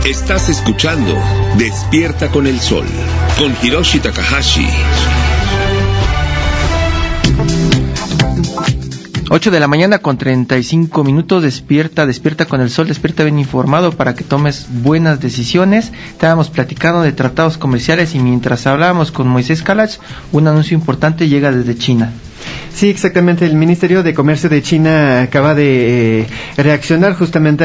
Estás escuchando Despierta con el Sol, con Hiroshi Takahashi. 8 de la mañana con 35 minutos, despierta con el sol, despierta bien informado para que tomes buenas decisiones. Estábamos platicando de tratados comerciales y mientras hablábamos con Moisés Kalach, un anuncio importante llega desde China. Sí, exactamente. El Ministerio de Comercio de China acaba de reaccionar justamente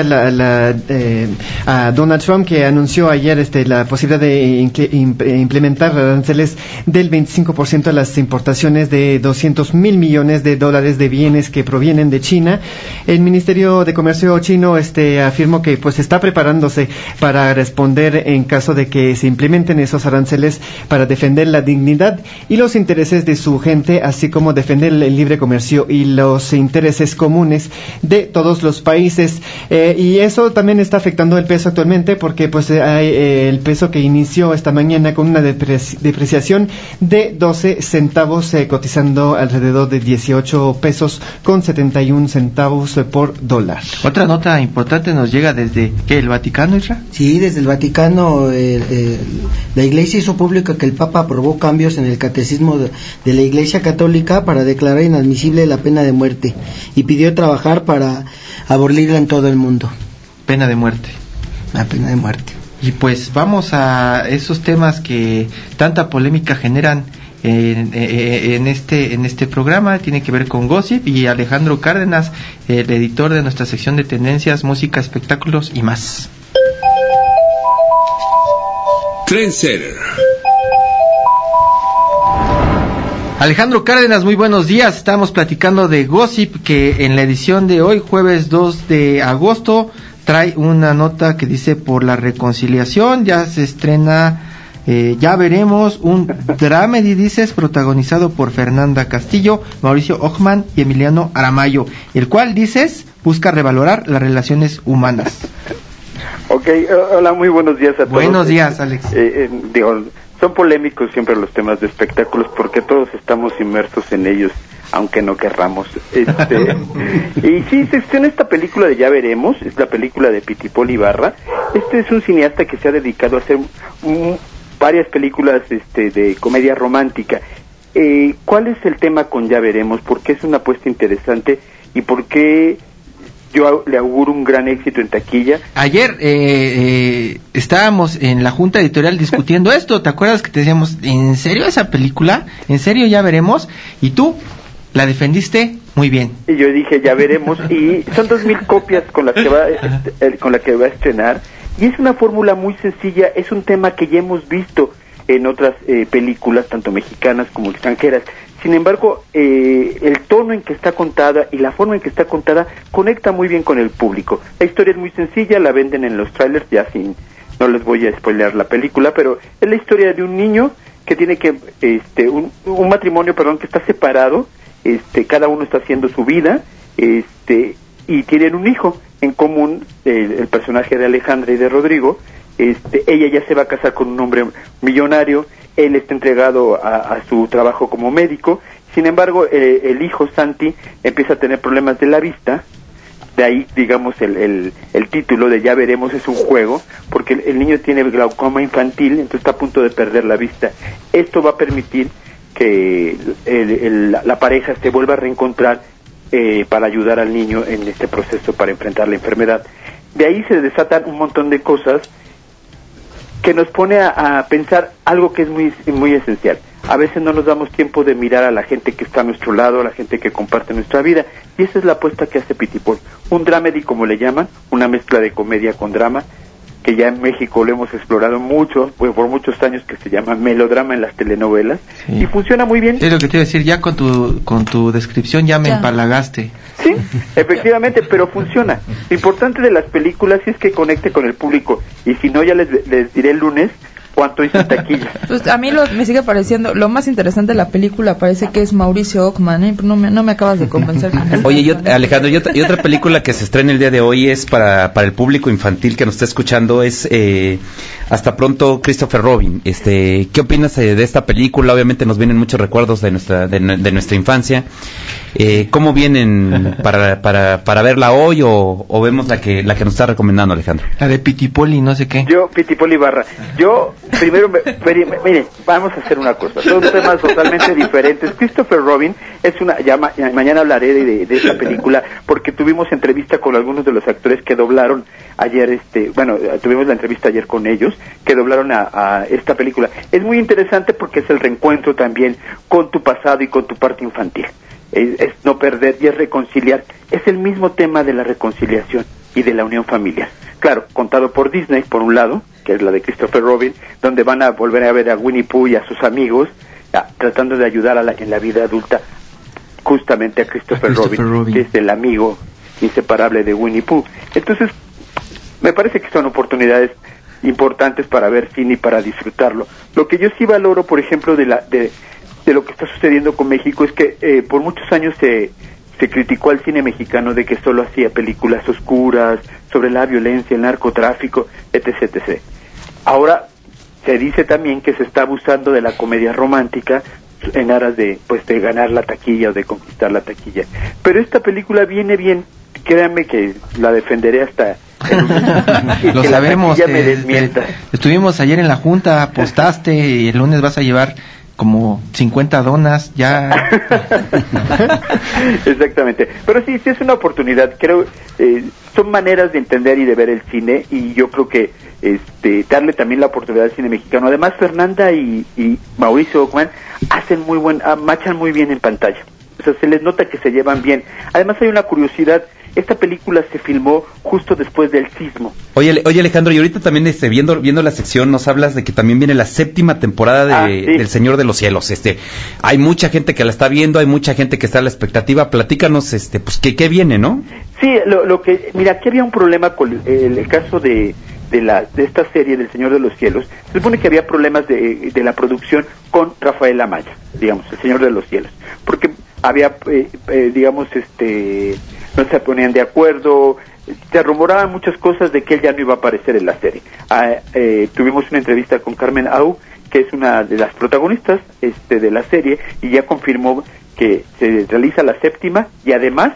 a Donald Trump, que anunció ayer la posibilidad de implementar aranceles del 25% a las importaciones de $200 mil millones de bienes que provienen de China. El Ministerio de Comercio chino afirmó que pues está preparándose para responder en caso de que se implementen esos aranceles para defender la dignidad y los intereses de su gente, así como defender el libre comercio y los intereses comunes de todos los países, y eso también está afectando el peso actualmente porque pues hay el peso que inició esta mañana con una depreciación de 12 centavos, cotizando alrededor de 18 pesos con 71 centavos por dólar. Otra nota importante nos llega desde el Vaticano, Isra. Sí, desde el Vaticano. La Iglesia hizo público que el Papa aprobó cambios en el catecismo de la Iglesia Católica para declarar inadmisible la pena de muerte y pidió trabajar para abolirla en todo el mundo. Pena de muerte. La pena de muerte. Y pues vamos a esos temas que tanta polémica generan en este programa. Tiene que ver con Gossip y Alejandro Cárdenas, el editor de nuestra sección de tendencias, música, espectáculos y más. Trendsetter. Alejandro Cárdenas, muy buenos días. Estamos platicando de Gossip, que en la edición de hoy, jueves 2 de agosto, trae una nota que dice: por la reconciliación. Ya se estrena, ya veremos, un dramedy, dices, protagonizado por Fernanda Castillo, Mauricio Ockman y Emiliano Aramayo, el cual, dices, busca revalorar las relaciones humanas. Ok, hola, muy buenos días a todos. Buenos días, Alex. Son polémicos siempre los temas de espectáculos porque todos estamos inmersos en ellos, aunque no querramos. Y sí, se estrena esta película de Ya Veremos, es la película de Pitipol Ibarra. Es un cineasta que se ha dedicado a hacer varias películas de comedia romántica. ¿Cuál es el tema con Ya Veremos? ¿Por qué es una apuesta interesante? ¿Y por qué yo le auguro un gran éxito en taquilla? Ayer estábamos en la junta editorial discutiendo esto. ¿Te acuerdas que te decíamos, ¿en serio esa película? ¿En serio Ya Veremos? Y tú la defendiste muy bien. Y yo dije, Ya Veremos, y son 2,000 copias con las que va a estrenar, y es una fórmula muy sencilla. Es un tema que ya hemos visto en otras películas, tanto mexicanas como extranjeras. Sin embargo, el tono en que está contada y la forma en que está contada conecta muy bien con el público. La historia es muy sencilla, la venden en los trailers, no les voy a spoilear la película, pero es la historia de un niño que tiene que, un matrimonio, que está separado, cada uno está haciendo su vida, y tienen un hijo en común, el personaje de Alejandra y de Rodrigo. Ella ya se va a casar con un hombre millonario, él está entregado a su trabajo como médico. Sin embargo, el hijo Santi empieza a tener problemas de la vista. De ahí, digamos, el título de Ya Veremos es un juego, porque el niño tiene glaucoma infantil, entonces está a punto de perder la vista. Esto va a permitir que la pareja se vuelva a reencontrar para ayudar al niño en este proceso para enfrentar la enfermedad. De ahí se desatan un montón de cosas que nos pone a pensar algo que es muy, muy esencial. A veces no nos damos tiempo de mirar a la gente que está a nuestro lado, a la gente que comparte nuestra vida, y esa es la apuesta que hace Pitipol. Un dramedy, como le llaman, una mezcla de comedia con drama, que ya en México lo hemos explorado mucho, pues por muchos años, que se llama melodrama en las telenovelas, sí. Y funciona muy bien. Es lo que te iba a decir, ya con tu descripción ya me empalagaste. Sí, efectivamente, pero funciona. Lo importante de las películas es que conecte con el público, y si no, ya les diré el lunes cuánto hizo taquilla. Pues a mí me sigue pareciendo, lo más interesante de la película parece que es Mauricio Ockman, ¿eh? No me acabas de convencer. Oye, Alejandro, y otra película que se estrena el día de hoy es para el público infantil que nos está escuchando, es Hasta Pronto, Christopher Robin. ¿Qué opinas de esta película? Obviamente nos vienen muchos recuerdos de nuestra infancia. ¿Cómo vienen para verla hoy o vemos la que nos está recomendando Alejandro? La de Pitipoli, no sé qué. Yo, Pitipoli Barra. Yo, primero, mire, vamos a hacer una cosa. Son temas totalmente diferentes. Christopher Robin es mañana hablaré de esta película, porque tuvimos entrevista con algunos de los actores que doblaron ayer, tuvimos la entrevista ayer con ellos, que doblaron a esta película. Es muy interesante porque es el reencuentro también con tu pasado y con tu parte infantil. Es no perder y es reconciliar. Es el mismo tema de la reconciliación y de la unión familiar. Claro, contado por Disney, por un lado, que es la de Christopher Robin, donde van a volver a ver a Winnie Pooh y a sus amigos, tratando de ayudar en la vida adulta, justamente a Christopher Robin, que es el amigo inseparable de Winnie Pooh. Entonces, me parece que son oportunidades importantes para ver cine y para disfrutarlo. Lo que yo sí valoro, por ejemplo, de lo que está sucediendo con México es que por muchos años se criticó al cine mexicano de que solo hacía películas oscuras sobre la violencia, el narcotráfico, etc. Ahora se dice también que se está abusando de la comedia romántica en aras de ganar la taquilla o de conquistar la taquilla. Pero esta película viene bien, créanme que la defenderé hasta lo sabemos, estuvimos ayer en la junta, apostaste y el lunes vas a llevar como 50 donas ya. Exactamente, pero sí es una oportunidad, creo, son maneras de entender y de ver el cine, y yo creo que darle también la oportunidad al cine mexicano. Además, Fernanda y Mauricio Ockman machan muy bien en pantalla, o sea, se les nota que se llevan bien. Además, hay una curiosidad. Esta película se filmó justo después del sismo. Oye Alejandro, y ahorita también viendo la sección nos hablas de que también viene la 7ª temporada del Señor de los Cielos. Hay mucha gente que la está viendo, hay mucha gente que está a la expectativa. Platícanos, pues ¿qué viene, no? Sí, mira, aquí había un problema con el caso de esta serie del Señor de los Cielos. Se supone que había problemas de la producción con Rafael Amaya, digamos, el Señor de los Cielos, porque había, no se ponían de acuerdo, se rumoraban muchas cosas de que él ya no iba a aparecer en la serie. Tuvimos una entrevista con Carmen Au, que es una de las protagonistas de la serie, y ya confirmó que se realiza la 7ª, y además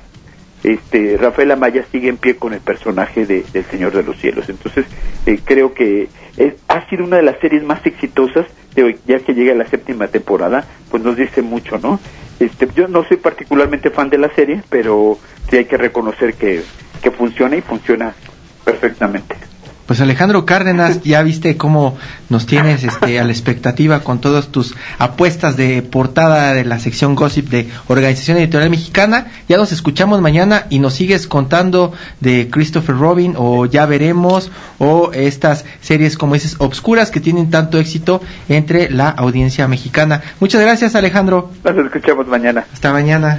Rafael Amaya sigue en pie con el personaje del Señor de los Cielos. Entonces creo que ha sido una de las series más exitosas de hoy, ya que llega la 7ª temporada, pues nos dice mucho, ¿no? Yo no soy particularmente fan de la serie, pero sí hay que reconocer que funciona, y funciona perfectamente. Pues Alejandro Cárdenas, ya viste cómo nos tienes a la expectativa con todas tus apuestas de portada de la sección Gossip de Organización Editorial Mexicana. Ya nos escuchamos mañana y nos sigues contando de Christopher Robin, o Ya Veremos, o estas series, como dices, obscuras, que tienen tanto éxito entre la audiencia mexicana. Muchas gracias, Alejandro. Nos escuchamos mañana. Hasta mañana.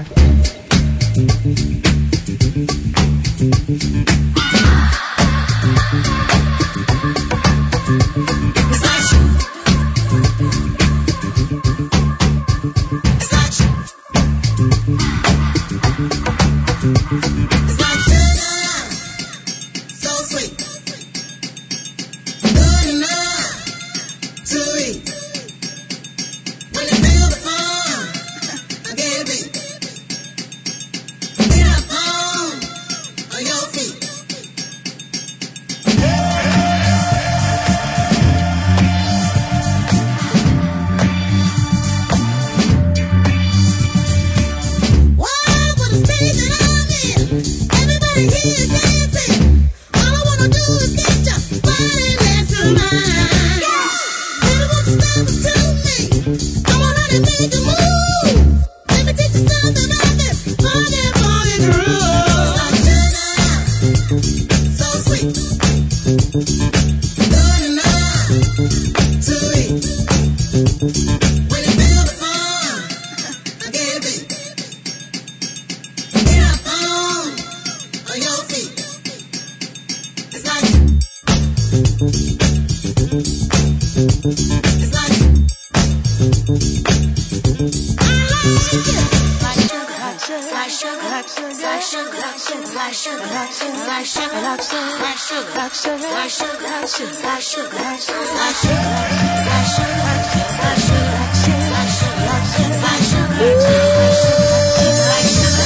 Sugar.